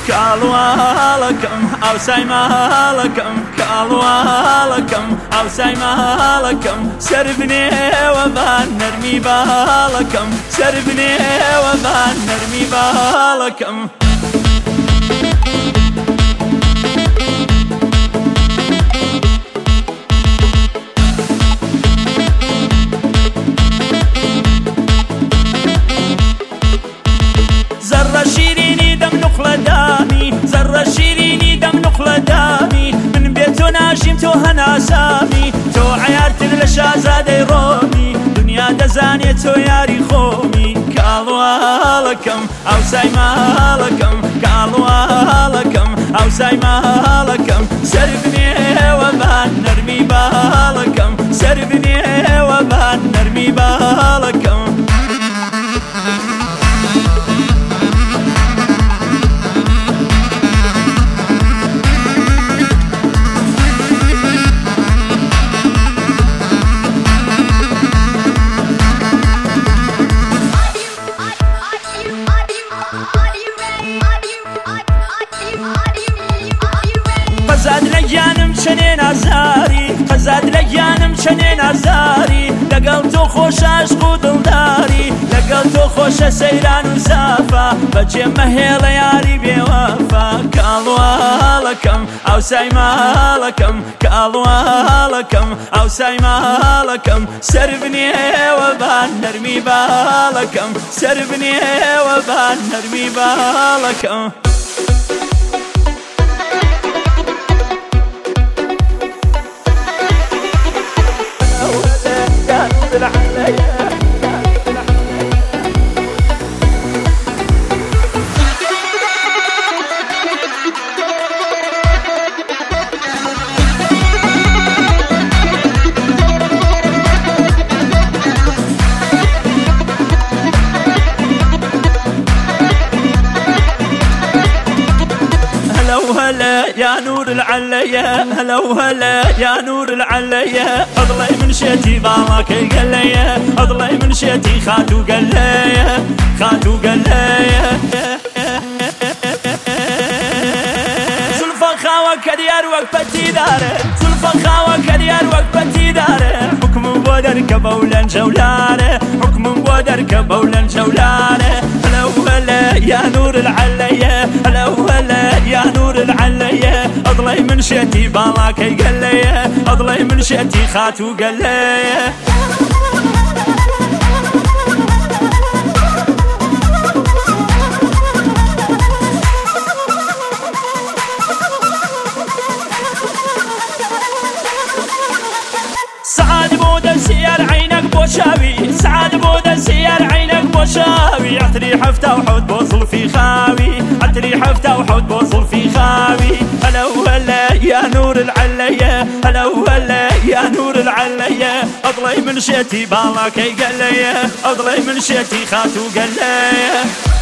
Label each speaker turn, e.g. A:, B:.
A: كالوالكم أو سايمالكم كالوالكم أو سايمالكم سربني وبان نرمي بالكم سربني وبان نرمي بالكم زر شيريني دم نقل دامي زر شيريني دم نقل دامي من بيتو ناشم تو هنا سامي تو عيارت لشازادي رومي دنيا دزاني تو ياري خومي كالوالكم أو سايمالكم كالوالكم أو سايمالكم سربني وبان نرمي بالكم سربني وبان نرمي بالكم قزاد لجانم چنین ازاری قزاد لجانم چنین ازاری لگل تو خوش عشق و دلداری لگل تو خوش سیران و صافا بجه مهیل یاری بیوفا كالوالكم أو سايمالكم كالوالكم أو سايمالكم سربني وبان نرمي بالكم سربني وبان نرمي بالكم هلا يا نور العليا هلا وهلا يا نور العليا اضلي من شتي بالك قليا اضلي من شتي خاتو قليا خاتو قليا زلفا خاوة كديار وقفتي داره زلفا خاوة كديار وقفتي داره حكم بودر كبولا جولانه حكم بودر كبولا جولانه هلا وهلا يا نور العليا هلا وهلا يا نور العليا اضلي من شتي بالك قليا اضلي من شتي خاتو قليا سعاد بود سيار عينك بوشاوي سعاد بود سيار عينك بوشاوي عطري حفته وحوت بوصل في خاوي عطري حفته وحوت بوصل في خاوي هلا وهلا يا نور العليا هلا وهلا يا نور العليا اضلي من شتي بالك قليا اضلي من شتي خاتو قليا